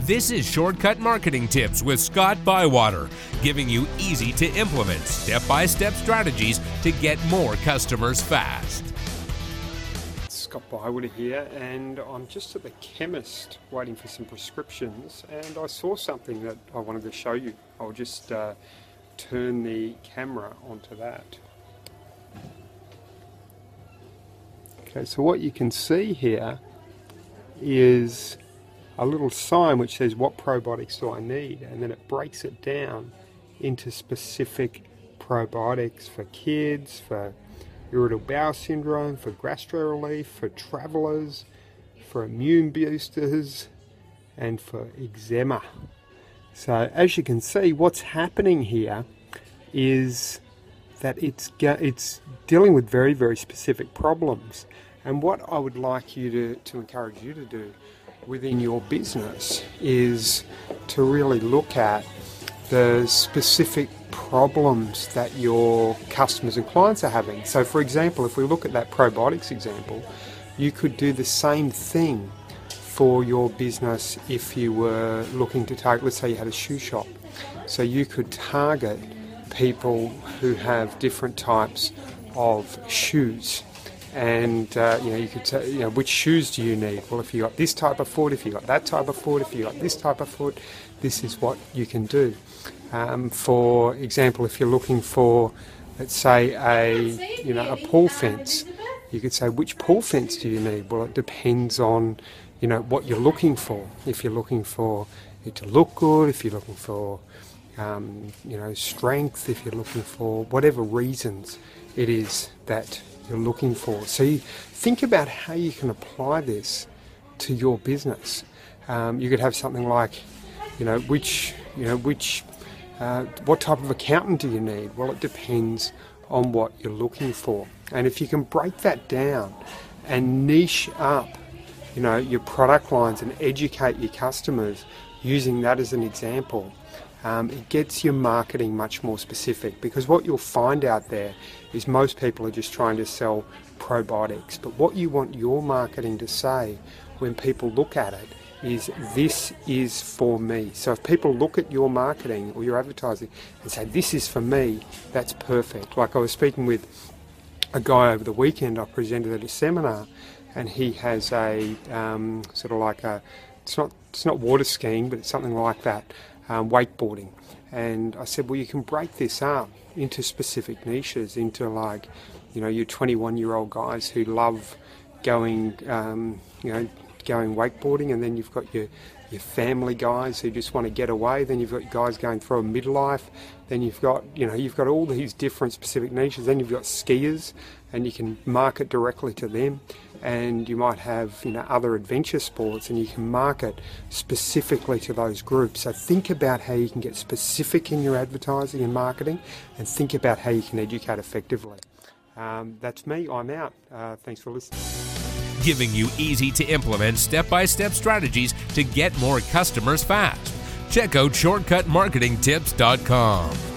This is Shortcut Marketing Tips with Scott Bywater, giving you easy to implement step-by-step strategies to get more customers fast. Scott Bywater here, and I'm just at the chemist waiting for some prescriptions, and I saw something that I wanted to show you. I'll just turn the camera onto that. Okay, so what you can see here is a little sign which says what probiotics do I need, and then it breaks it down into specific probiotics for kids, for irritable bowel syndrome, for gastro relief, for travellers, for immune boosters, and for eczema. So as you can see, what's happening here is that it's dealing with very, very specific problems. And what I would like you to encourage you to do within your business is to really look at the specific problems that your customers and clients are having. So for example, if we look at that probiotics example, you could do the same thing for your business if you were looking to target, let's say you had a shoe shop. So you could target people who have different types of shoes. And you could say, which shoes do you need? Well, if you got this type of foot, if you got that type of foot, if you got this type of foot, this is what you can do. For example, if you're looking for, let's say, a pool fence, you could say, which pool fence do you need? Well, it depends on, what you're looking for. If you're looking for it to look good, if you're looking for, strength, if you're looking for whatever reasons it is that you're looking for. So you think about how you can apply this to your business. You could have something like, what type of accountant do you need? Well, it depends on what you're looking for. And if you can break that down and niche up, your product lines and educate your customers using that as an example, it gets your marketing much more specific, because what you'll find out there is most people are just trying to sell probiotics. But what you want your marketing to say when people look at it is, this is for me. So if people look at your marketing or your advertising and say, this is for me, that's perfect. Like I was speaking with a guy over the weekend, I presented at a seminar, and he has a it's not water skiing, but it's something like that, wakeboarding. And I said, well, you can break this up into specific niches, into your 21-year-old guys who love going wakeboarding, and then you've got your family guys who just want to get away, then you've got guys going through a midlife, then you've got all these different specific niches, then you've got skiers, and you can market directly to them, and you might have other adventure sports, and you can market specifically to those groups. So think about how you can get specific in your advertising and marketing, and think about how you can educate effectively. That's me. I'm out. Thanks for listening. Giving you easy to implement step-by-step strategies to get more customers fast. Check out shortcutmarketingtips.com.